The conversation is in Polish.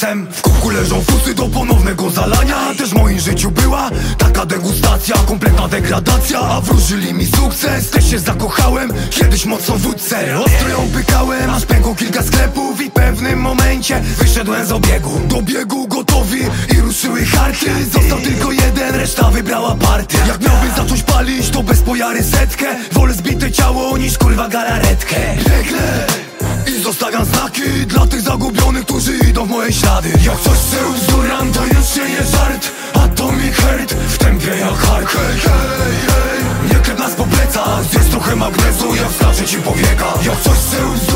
W kubku leżą fusy do ponownego zalania. Też w moim życiu była taka degustacja, kompletna degradacja. A wróżyli mi sukces, też się zakochałem kiedyś mocno w wódce. Ostro ją pykałem, aż pękło kilka sklepów. I w pewnym momencie wyszedłem z obiegu. Do biegu gotowi i ruszyły harty. Został tylko jeden, reszta wybrała partię. Jak miałbym zacząć palić, to bez pojary setkę. Wolę zbite ciało niż kurwa galaretkę. Biegnę i zostawiam znaki dla tych zagubionych, którzy idą w moje ślady. Jak coś se uzuram, to już się nie żart. Atomic Heart w tempie jak hard. Hej, hej, hej, nie klep nas po plecach. Zjedz trochę magnezu, ja wskażę ci powieka. Jak coś se uzuram,